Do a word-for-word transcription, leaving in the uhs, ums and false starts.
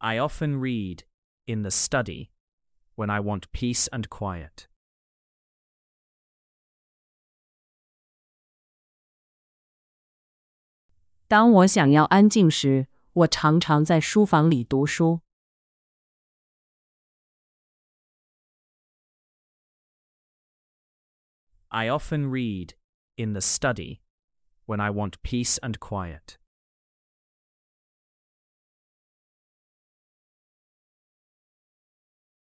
I often read in the study when I want peace and quiet. 当我想要安静时，我常常在书房里读书。 I often read in the study when I want peace and quiet.